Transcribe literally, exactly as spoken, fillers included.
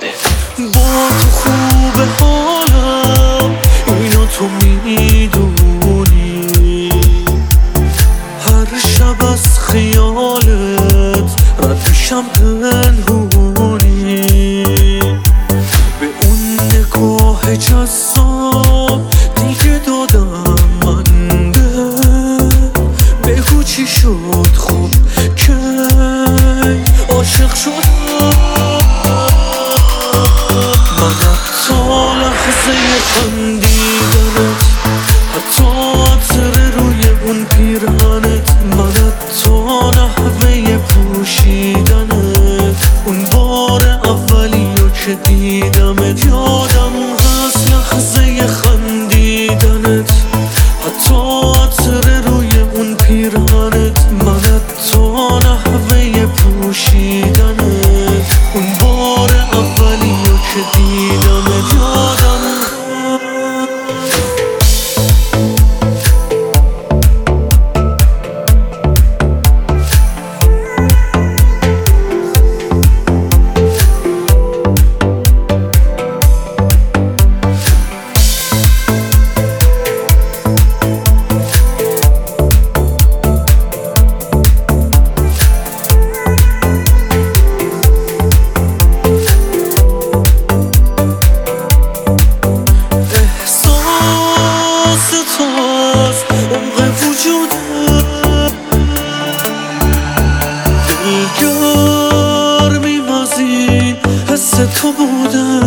بده. با تو خوبه حالم، اینو تو میدونی. هر شب از خیالت رد میشم پنهونی. به اون نگاه جذاب دیگه دادم من دل. بگو چی شد خب کی عاشق شدم. من حتی لحظه خندیدنت، حتی عطر روی اون پیرهنت، من حتی نحوه پوشیدنت، اون بار اولیو که دیدمت. یادم هست لحظه خندیدنت، حتی عطر روی اون پیرهنت، من حتی نحوه پوشیدنت، اون بار اولیو که دیدمت. یادم دلگرمیم از این حس تو بوده.